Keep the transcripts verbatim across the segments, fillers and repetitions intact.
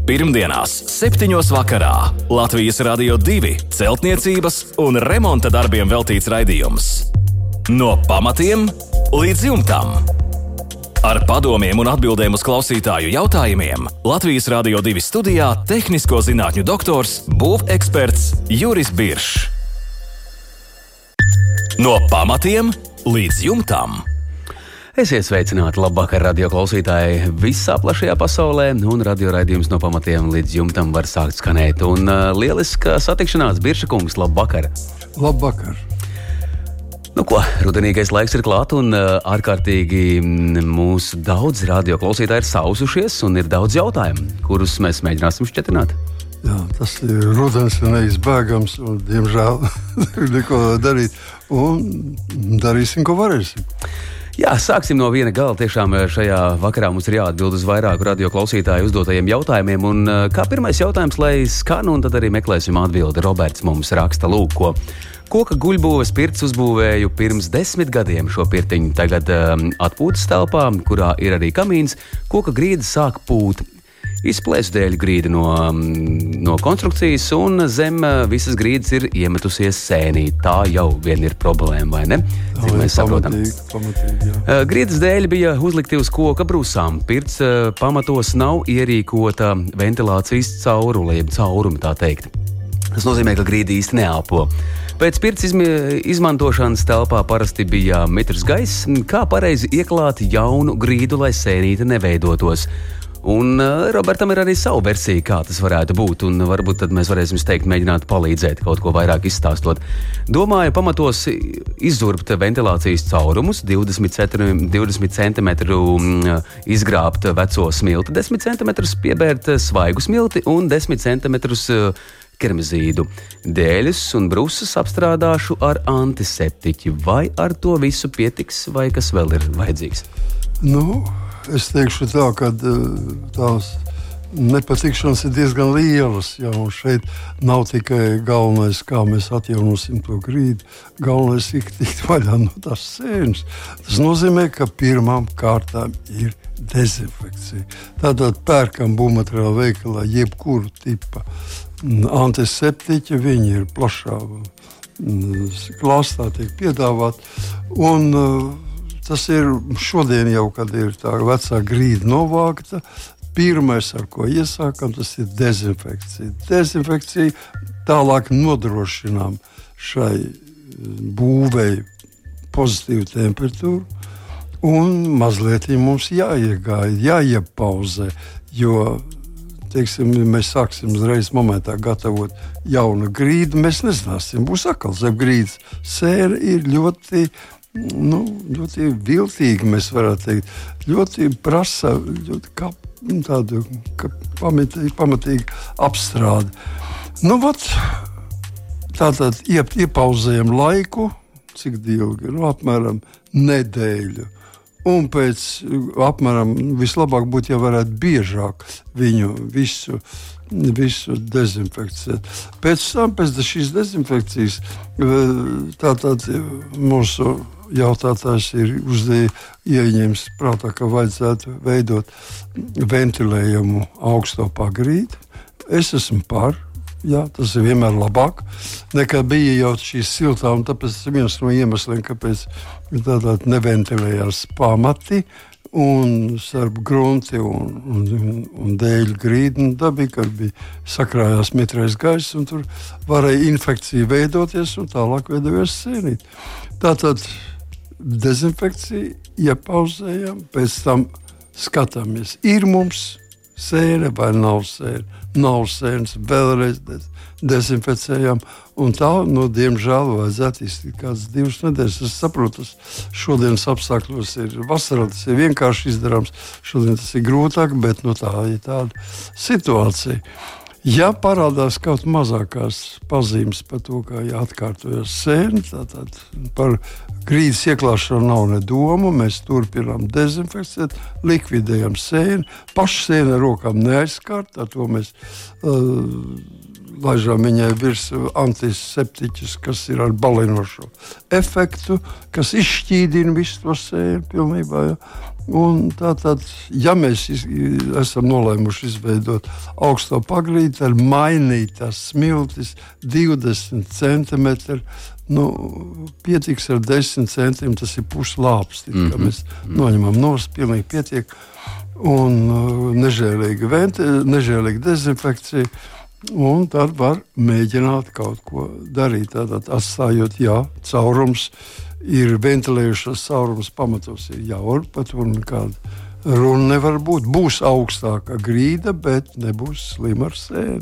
Pirmdienās, septiņos vakarā Latvijas Radio divi celtniecības un remonta darbiem veltīts raidījums. No pamatiem līdz jumtam. Ar padomiem un atbildēm uz klausītāju jautājumiem Latvijas Radio divi studijā tehnisko zinātņu doktors, būveksperts Juris Biršs. No pamatiem līdz jumtam. Esiet sveicināti, labvakar, radio klausītāji visā plašajā pasaulē, un radio raidījums No pamatiem līdz jumtam var sākt skanēt. Un uh, lieliska satikšanās, Birša kungs, labvakar. Labvakar. Nu ko, rudenīgais laiks ir klāt, un uh, ārkārtīgi mūsu daudz radio klausītāji ir sausušies, un ir daudz jautājumu, kurus mēs mēģināsim šķetināt. Jā, tas ir rudens un neizbēgams, un diemžēl neko darīt, un darīsim, ko varēsim. Jā, sāksim no viena gala. Tiešām šajā vakarā mums ir jāatbild uz vairāku radio klausītāju uzdotajiem jautājumiem. Un kā pirmais jautājums, lai skan, un tad arī meklēsim atbildi. Roberts mums raksta, lūk, ko. Koka guļbūves pirts uzbūvēju pirms desmit gadiem šo pirtiņu. Tagad um, atpūtas telpā, kurā ir arī kamīns, koka grīda sāk pūt. Izplēsu dēļ grīda no, no konstrukcijas, un zem visas grīdas ir iemetusies sēnī. Tā jau vien ir problēma, vai ne? Cik mēs saprotam. Pamatīgi, pamatīgi, jā. Grīdas dēļ bija uzlikti uz koka brūsām. Pirts pamatos nav ierīkota ventilācijas caurule, jeb caurumi tā teikt. Tas nozīmē, ka grīda īsti neelpo. Pēc pirts izmi- izmantošanas telpā parasti bija mitrs gaiss. Kā pareizi ieklāt jaunu grīdu, lai sēnīte neveidotos? Un uh, Robertam ir arī savu versiju, kā tas varētu būt, un varbūt tad mēs varēsim steigt mēģināt palīdzēt, kaut ko vairāk izstāstot. Domāju, pamatos izzurbt ventilācijas caurumus, divdesmit centimetru izgrābt veco smilti, desmit centimetrus piebērt svaigu smilti un desmit centimetrus keramizīdu. Dēļus un brūsas apstrādāšu ar antiseptiķi. Vai ar to visu pietiks, vai kas vēl ir vajadzīgs? Nu, es teikšu tā, ka tās nepatikšanas ir diezgan lielas. Jā, un šeit nav tikai galvenais, kā mēs atjaunosim to grīdu. Galvenais ir tikt vaļā no tās sēnes. Tas nozīmē, ka pirmām kārtām ir dezinfekcija. Tātad pērkam būvmateriālu veikalā jebkuru tipa antiseptiķi, viņi ir plašā klāstā tiek piedāvāt. Un tas ir šodien jau, kad ir tā vecā grīda novākta, pirmais, ar ko iesākam, tas ir dezinfekcija. Dezinfekcija tālāk nodrošinām šai būvei pozitīvu temperatūru, un mazliet mums jāiegāja, jāiepauzē, jo, teiksim, mēs sāksim uzreiz momentā gatavot jaunu grīdu, mēs nezināsim, būs atkal zem grīdas. Sēra ir ļoti Nu, ļoti viltīgi, mēs varētu teikt. Ļoti prasa ļoti kā, tādu kā pamatīgi, pamatīgi apstrādi. Nu, vat, tātad iep, iepauzējam laiku, cik ilgi, nu, apmēram nedēļu. Un pēc apmēram vislabāk būtu, ja varētu biežāk viņu visu, visu dezinfekcēt. Pēc tam, pēc šīs dezinfekcijas, tātad mūsu jautātājs ir uzdēja ieņems prātā, ka vajadzētu veidot ventilējumu augstopā grīdu. Es esmu par, jā, tas ir vienmēr labāk, nekā bija jau šīs siltā, un tāpēc viens no iemesliem, kāpēc tādā neventilējās pamati un starp grunti un, un, un dēļu grīdu un dabīgi, kad bija sakrājās mitrais gaiss, un tur varēja infekcija veidoties, un tālāk veidojās sēnīt. Tātad dezinfekcija, iepauzējam, pēc tam skatāmies, ir mums sēne vai nav sēne. Nav sēnes, vēlreiz dezinfecējam, un tā, nu, diemžēl, vajadzētu iztikt kāds divas nedēļas. Es saprotu, tas šodienas apstākļos ir vasarā, tas ir vienkārši izdarāms, šodien tas ir grūtāk, bet nu, tā ir tāda situācija. Ja parādās kaut mazākās pazīmes par to, kā jāatkārtojas sēne, tātad par grīdas ieklāšanu nav ne domu, mēs turpinām dezinfekcēt, likvidējam sēni, pašu sēni ar rokām neaizskārt, ar to mēs uh, laižām viņai virs antiseptiķus, kas ir ar balinošo efektu, kas izšķīdina visu to sēni pilnībā. Ja? Un tātad, ja mēs iz, esam nolēmuši izveidot augsto pagrīdi, tad mainīt tās smiltis divdesmit centimetri, nu, pietiks ar desmit centiem, tas ir puslāpsti, mm-hmm. kā mēs noņemam nost, pilnīgi pietiek, un uh, nežēlīga, venti, nežēlīga dezinfekcija, un tad var mēģināt kaut ko darīt, tātad atstājot, jā, caurums, ir ventilējušas caurums pamatos, ir jauri, pat un nekāda runa nevar būt. Būs augstāka grīda, bet nebūs slima ar sēni.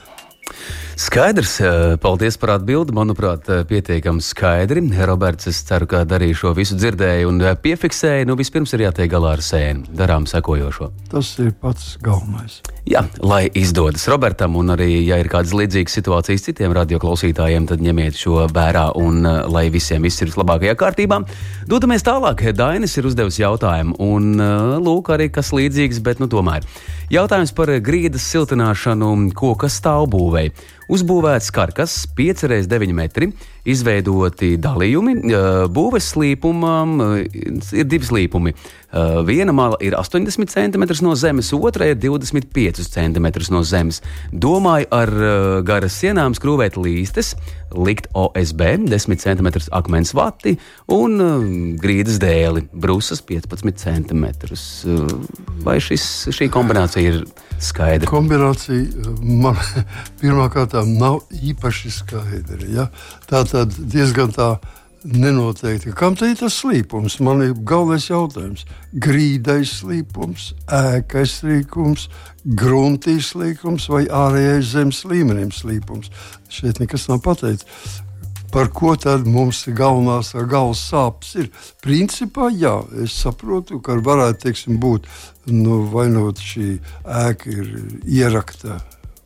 Skaidrs, paldies par atbildi. Manuprāt, pietiekami skaidri. Roberts, es ceru, ka arī šo visu dzirdēju un piefiksēju. Nu, vispirms ir jātiek galā ar sēni. Darām sekojošo. Tas ir pats galvenais. Jā, lai izdodas Robertam, un arī, ja ir kādas līdzīgas situācijas citiem radioklausītājiem, tad ņemiet šo vērā un lai visiem viss ir vislabākajā kārtībā. Dodamies tālāk. Dainis ir uzdevis jautājumu, un lūk, arī kas līdzīgs, bet nu tomēr. Jautājums par grīdas siltināšanu koka stāvbūvei. Uzbūvēts karkas pieci reiz deviņi metri, izveidoti dalījumi. Būves slīpumam ir divi slīpumi. Viena mala ir astoņdesmit centimetri no zemes, otra ir divdesmit pieci centimetri no zemes. Domāju ar garas sienām skrūvēt līstes, likt O S B desmit centimetri akmens vati un grīdas dēli, brusas piecpadsmit centimetri. Vai šis, šī kombinācija ir skaidra? Kombinācija man pirmkārt nav īpaši skaidra. Ja? Tā tad diezgan tā nenoteikti. Kam te ir tas slīpums? Man ir galvenais jautājums. Grīdais slīpums, ēkais slīpums, gruntīs slīpums vai ārējais zemes līmenim slīpums. Šeit nekas nav pateikts. Par ko tad mums galvenās galvas sāpes ir? Principā, jā, es saprotu, ka varētu, teiksim, būt, nu, vai no šī ēka ir ierakta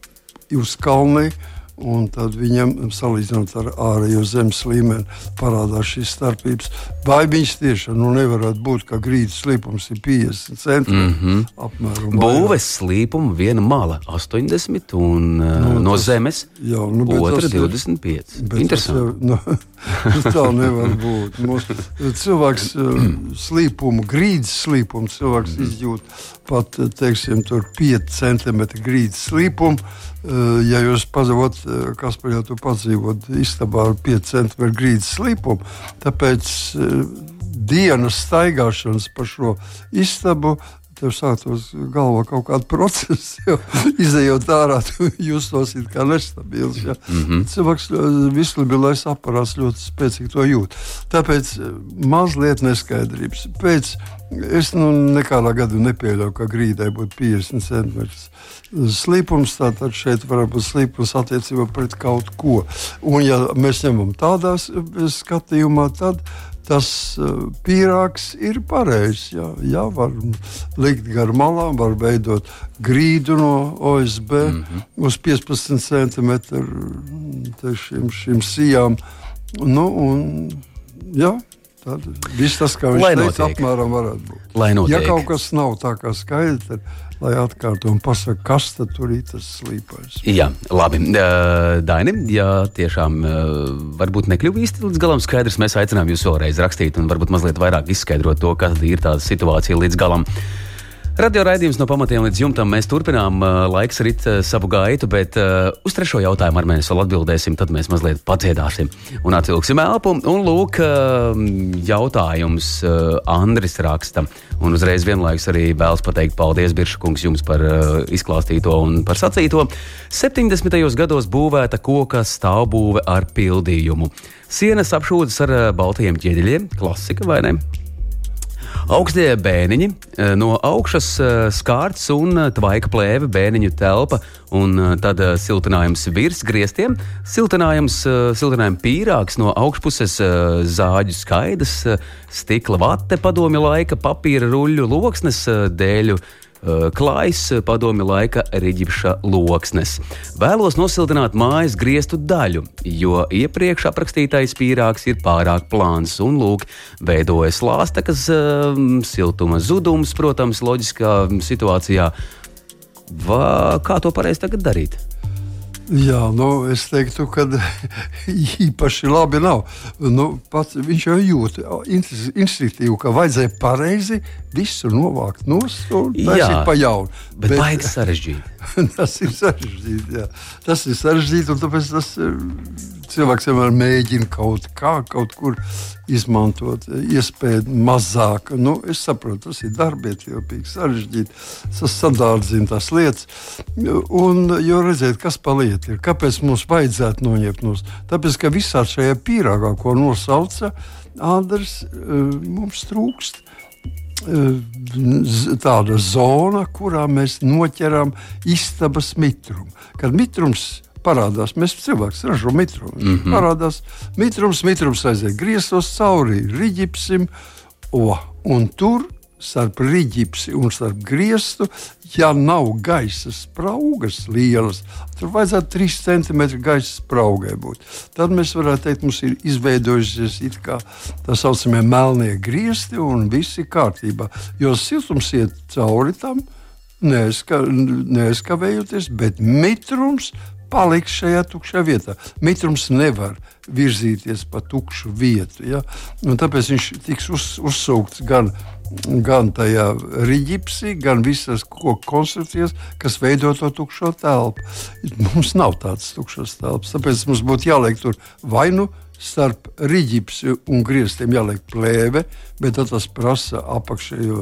uz kalnī, un tad viņam, salīdzinot ar ārējo zemes līmeni, parādās šīs starpības. Vai viņš tiešām nu, nevarētu būt, ka grīdas slīpums ir piecdesmit centimetri mm-hmm. apmēram. Būves slīpuma viena mala astoņdesmit un nu, no tas, zemes jā, nu, otra divdesmit pieci. Interesanti. Nu, tā nevar būt. Mums, cilvēks slīpumu, grīdas slīpumu cilvēks mm-hmm. izjūt pat, teiksim, tur pieci centimetri grīdas slīpumu. Ja jūs pazavot, Kaspar, ja tu padzīvot istabā ar pieci centimetri grīdas slīpumu, tāpēc dienas staigāšanas pa šo istabu tev sāktos galvā kaut kāda procesa, jo izejot ārā, tu justos it kā nestabils. Ja? Mm-hmm. Cilvēks vislabākais aparāts ļoti spēcīgi to jūt. Tāpēc mazliet neskaidrības. Pēc es nu nekādā gadu nepieļauju, ka grīdai būtu piecdesmit centimetri slīpums, tātad šeit var būt slīpums attiecībā pret kaut ko. Un ja mēs ņemam tādā skatījumā, tad tas pīrāgs ir pareizs. Jā, jā, var likt gar malām, var veidot grīdu no O S B mm-hmm. uz piecpadsmit centimetru šīm, šīm sijām. Nu, un, jā, tad viss tas, kā viņš teica, apmēram varētu būt. Lai notiek. Ja kaut kas nav tā kā skaidrs, tad lai atkārto un pasaka, kas tad tur ir tas slīpais. Jā, labi. Uh, Daini, ja tiešām uh, varbūt nekļuva īsti līdz galam skaidrs, mēs aicinām jūs vēlreiz rakstīt un varbūt mazliet vairāk izskaidrot to, kāda ir tā situācija līdz galam. Radio raidījums no pamatiem līdz jumtam. Mēs turpinām, laiks rit savu gaitu, bet uh, uz trešo jautājumu ar mēs vēl atbildēsim, tad mēs mazliet padziedāsim un atvilksim elpu. Un lūk, uh, jautājums uh, Andris raksta, un uzreiz vienlaikus arī vēlas pateikt paldies, Birša kungs, jums par uh, izklāstīto un par sacīto. septiņdesmitajos gados būvēta koka stāvbūve ar pildījumu. Sienas apšūdas ar uh, baltajiem ķieģeļiem, klasika, vai ne? Augstie bēniņi, no augšas skārts un tvaika plēve bēniņu telpa un tad siltinājums virs griestiem, siltinājums, siltinājuma pīrāgs no augšpuses zāģu skaidas, stikla vate, padomju laika, papīra ruļļu loksnes, dēļu klājs, padomju laika riģipša loksnes. Vēlos nosiltināt mājas griestu daļu, jo iepriekš aprakstītais pīrāgs ir pārāk plāns un, lūk, veidojas lāstekas siltuma zudums, protams, loģiskā situācijā. Va, kā to pareizi tagad darīt? Jā, nu, es teiktu, ka īpaši labi nav. Nu, pats, viņš jau jūt instinktīvi, ka vajadzēja pareizi visu novākt nost un taisīt pa jaunu. Bet, bet baigi sarežģīt. Tas ir sarežģīti, jā. Tas ir sarežģīti, un tāpēc tas cilvēks vienmēr mēģina kaut kā, kaut kur izmantot iespēju mazāk. Nu, es saprotu, tas ir darbietilpīgi, sarežģīti. Tas sadārdzina tās lietas. Un, jo redziet, kas pa lietu ir? Kāpēc mums vajadzētu noņemt nos? Tāpēc, ka visā šajā pīrāgā, ko nosauca Andris, mums trūkst tāda zona, kurā mēs noķeram istabas mitrumu. Kad mitrums parādās, mēs cilvēks ražo mitrumu. Mm-hmm. Parādās mitrums, mitrums aiziet griestos cauri riģipsim, o, un tur starp riģipsi un starp griestu, ja nav gaisa spraugas lielas, tur vajadzētu trīs centimetri gaisa spraugai būt. Tad mēs varētu teikt, mums ir izveidojusies it kā tā saucamie melnie griesti un viss ir kārtībā. Jo siltums iet cauri tam, neaizka, neaizkavējoties, bet mitrums paliks šajā tukšajā vietā. Mitrums nevar virzīties pa tukšu vietu. Ja? Un tāpēc viņš tiks uz, uzsaukts gan, gan tajā riģipsī, gan visas koku konstrukcijas, kas veido to tukšo telpu. Mums nav tādas tukšas telpas, tāpēc mums būtu jāliek tur vai nu starp riģipsi un griestiem jāliek plēve, bet tad tas prasa apakšējo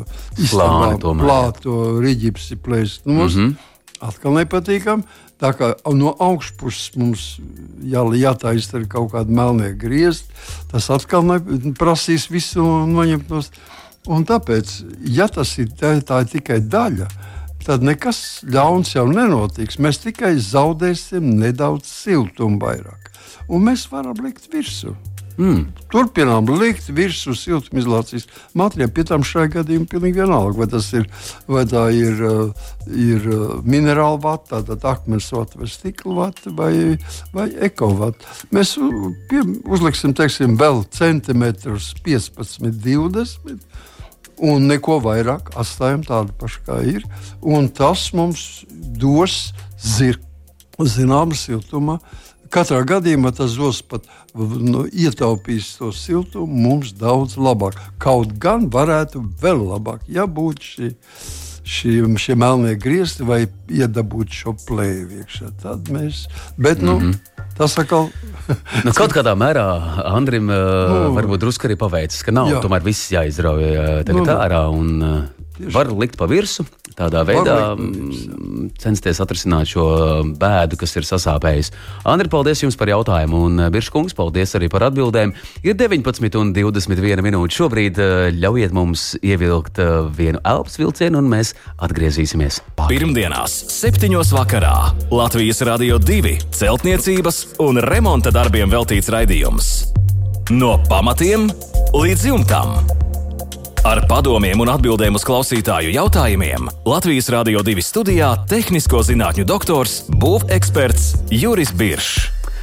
plāto riģipsi plēst. Nu, mums mm-hmm. atkal nepatīkam. Tā kā no augšpuses mums jā, jātaisa kaut kāda melnie griezti, tas atkal ne, prasīs visu noņemt no. Un tāpēc, ja tas ir, tā, tā ir tikai daļa, tad nekas ļauns jau nenotiks. Mēs tikai zaudēsim nedaudz siltumu vairāk. Un mēs varam likt virsū. Mm. Turpinām likt virsū siltumizolācijas materiālu, pie tam šajā gadījumā pilnīgi vienalga, vai tas ir, vai tā ir, ir minerāla vata, tātad akmens vata vai stikla vata vai, vai eko vata. Mēs pie, uzliksim, teiksim, vēl centimetrus piecpadsmit, divdesmit un neko vairāk atstājam tādu pašu kā ir, un tas mums dos zir, zināmu siltumā. Katrā gadījumā tas dos pat nu, ietaupīs to siltumu mums daudz labāk. Kaut gan varētu vēl labāk, ja būtu šī, šī, šie melnie griezti vai iedabūt šo plēvi iekšā. Tad mēs, bet nu, mm-hmm. tas atkal... nu, kaut kādā mērā Andrim uh, nu, varbūt drusku arī paveicis, ka nav jā. Tomēr viss jāizrauj tagad nu, ārā un uh, var likt pa virsu. Tādā veidā censties atrisināt šo bēdu, kas ir sasāpējis. Andri, paldies jums par jautājumu, un Birškungs, paldies arī par atbildēm. Ir deviņpadsmit un divdesmit viena minūte. Šobrīd ļaujiet mums ievilkt vienu elpas vilcienu, un mēs atgriezīsimies. Pār. Pirmdienās, septiņos vakarā, Latvijas Radio divi celtniecības un remonta darbiem veltīts raidījums. No pamatiem līdz jumtam. Ar padomiem un atbildēm uz klausītāju jautājumiem Latvijas Radio divi studijā tehnisko zinātņu doktors, būveksperts Juris Biršs.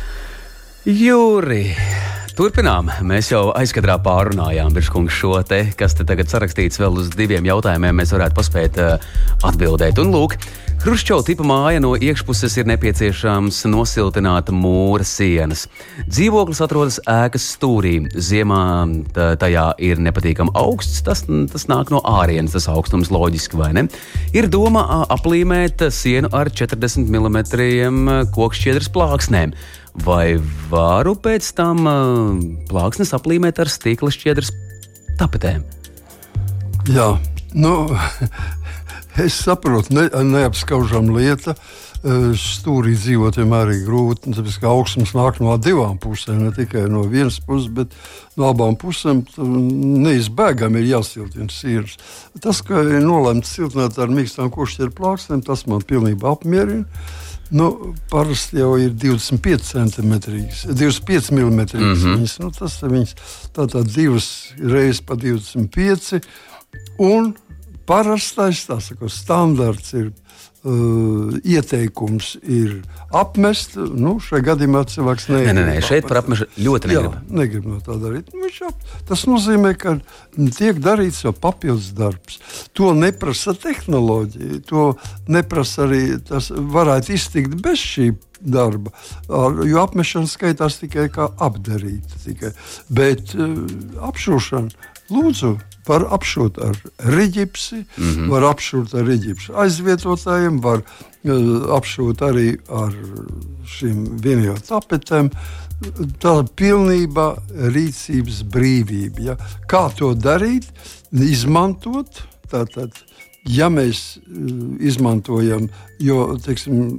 Juri, turpinām. Mēs jau aizkadrā pārunājām, Birškungs, šo te, kas te tagad sarakstīts vēl uz diviem jautājumiem, mēs varētu paspēt uh, atbildēt. Un lūk, Hruščova tipa māja no iekšpuses ir nepieciešams nosiltināt mūra sienas. Dzīvoklis atrodas ēkas stūrī. Ziemā tajā ir nepatīkami augsts, tas, tas nāk no ārienes, tas augstums loģiski, vai ne? Ir doma aplīmēt sienu ar četrdesmit milimetriem kokšķiedras plāksnēm. Vai varu pēc tam plāksnes aplīmēt ar stikla šķiedras tapetēm? Jā, nu... Es saprotu, ne, neapskaužam lieta, stūrī dzīvot vienmēr ir grūti, tāpēc, ka augstums nāk no divām pusēm, ne tikai no vienas puses, bet no abām pusēm neizbēgami ir jāsiltina sienas. Tas, ka ir nolemts siltināt ar mīkstām kokšķiedru plāksnēm, tas man pilnībā apmierina. Nu, parasti jau ir divdesmit pieci centimetrīgas, divdesmit pieci milimetrīgas mm-hmm. viņas, nu, tas viņas tātad divas reizes pa divdesmit pieci, un parastais, tā saka, standarts ir. Uh, ieteikums ir apmest. Nu, šajā gadījumā cilvēks negrib. Nē, nē, nē, šeit par apmešu ļoti negrib. Jā, negrib no tā darīt. Nu, ap... Tas nozīmē, ka tiek darīts jau papildus darbs. To neprasa tehnoloģija. To neprasa arī, tas varētu iztikt bez šī darba, jo apmešana skaitās tikai kā apdarīta. Tikai. Bet uh, apšūšana, lūdzu, var apšūt ar riģipsi, mm-hmm. var apšūt ar riģipsi aizvietotājiem, var uh, apšūt arī ar šīm vienīgām tapetēm. Tā ir pilnībā rīcības brīvība. Ja? Kā to darīt? Izmantot. Tātad, ja mēs uh, izmantojam, jo, teiksim,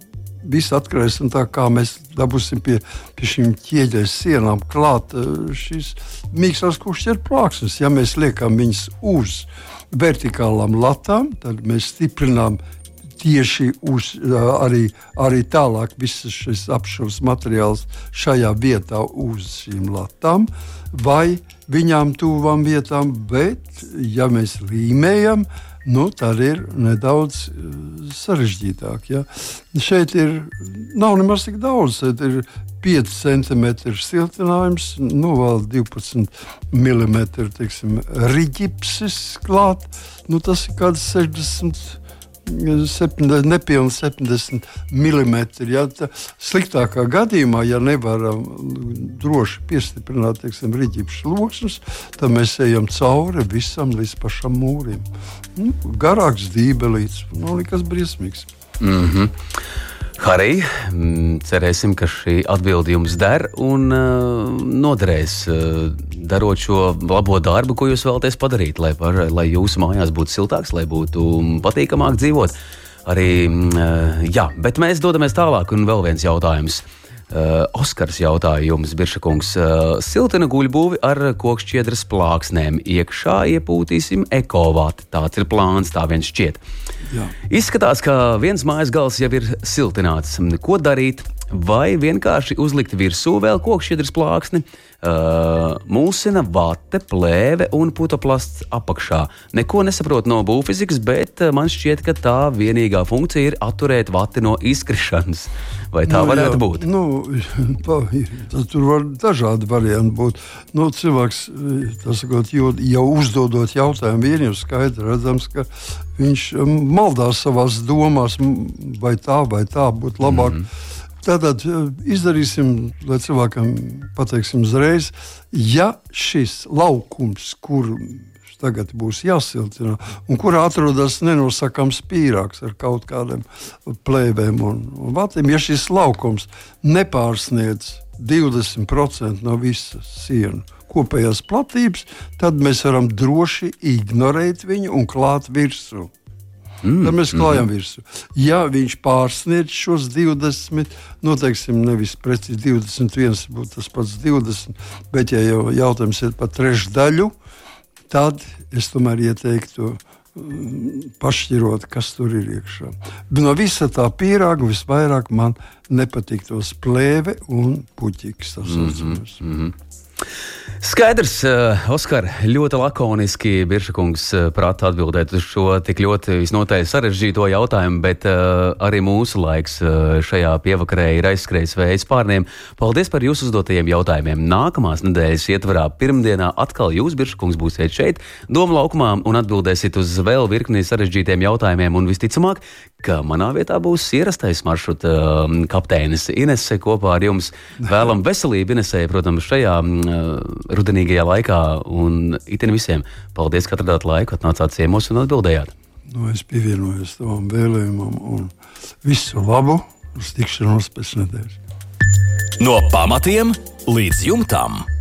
viss atkarīgs no tā, kā mēs dabūsim pie, pie šīm ķieģeļa sienām klāt šīs mīkstās kušķeru plāksnes. Ja mēs liekam viņas uz vertikālām latām, tad mēs stiprinām tieši uz, arī, arī tālāk visas šis apšuvs materiāls šajā vietā uz šīm latām vai viņām tuvām vietām, bet ja mēs līmējam, nu, tad ir nedaudz uh, sarežģītāk. Ja? Šeit ir, nav nemaz tik daudz, šeit ir pieci centimetri siltinājums, nu, vēl divpadsmit milimetri, teiksim, riģipsis klāt, nu, tas ir kāds sešdesmit, septiņdesmit, nepilni septiņdesmit milimetri. Ja? Tā, sliktākā gadījumā, ja nevaram droši piestiprināt, teiksim, riģipšu loksnes, tad mēs ejam cauri visam līdz pašam mūrim. Nu, garāks dībelīts, nu, nekas briesmīgs. Mm-hmm. Harij, cerēsim, ka šī atbilde jums der un uh, noderēs, uh, darot šo labo darbu, ko jūs vēlaties padarīt, lai, par, lai jūsu mājās būtu siltāks, lai būtu patīkamāk dzīvot. Arī, uh, jā, bet mēs dodamies tālāk un vēl viens jautājums. Uh, Oskars jautāja jums, Biršakungs, uh, siltina guļbūvi ar kokšķiedras plāksnēm. Iekšā iepūtīsim ekovāti. Tāds ir plāns, tā viens šķiet. Jā. Izskatās, ka viens mājas gals jau ir siltināts. Ko darīt? Vai vienkārši uzlikt virsū vēl kokšķiedras plāksni, uh, mūsina, vate, plēve un putoplasts apakšā. Neko nesaprotu no būvfizikas, bet man šķiet, ka tā vienīgā funkcija ir atturēt vati no izkrišanas. Vai tā nu, varētu jā, būt? Nu, tā, tur var dažādi varianti būt. Nu, cilvēks, sakot, jau, jau uzdodot jautājumu, vien jau skaidri redzams, ka viņš maldās savās domās, vai tā, vai tā būtu labāk. Mm-hmm. Tātad izdarīsim, lai cilvēkam pateiksim uzreiz, ja šis laukums, kur tagad būs jāsiltina, un kurā atrodas nenosakams pīrāgs ar kaut kādiem plēvēm un, un vatiem, ja šis laukums nepārsniedz divdesmit procenti no visas sienu kopējās platības, tad mēs varam droši ignorēt viņu un klāt virsū. Mm, tad mēs klājam mm. virsū. Ja viņš pārsniedz šos divdesmit, noteiksim, nevis precīzi divdesmit viens, būtu tas pats divdesmit, bet ja jau jautājums ir par trešdaļu, tad es tomēr ieteiktu um, pašķirot, kas tur ir iekšā. No visa tā pīrāga visvairāk man nepatiktos plēve un puķiks. Mm-hmm, mm-hmm. Skaidrs, uh, Oskar, ļoti lakoniski Biršakungs uh, prātā atbildēt uz šo tik ļoti visnotaļ sarežģīto jautājumu, bet uh, arī mūsu laiks uh, šajā pievakarē ir aizskrējis vējas pārniem. Paldies par jūsu uzdotajiem jautājumiem. Nākamās nedēļas ietvarā pirmdienā atkal jūs, Biršakungs, būsiet šeit, Doma laukumā un atbildēsiet uz vēl virkni sarežģītiem jautājumiem un visticamāk, ka manā vietā būs ierastais maršruta uh, kapteinis Inese kopā ar jums. Vēlam veselību Inesei, protams, šajā uh, rudenīgajā laikā un itin visiem. Paldies, ka atradāt laiku, atnācāt ciemos un atbildējāt. Nu, es pievienojos tavam vēlējumam un visu labu uz tikšanos pēc nedēļas. No pamatiem līdz jumtam.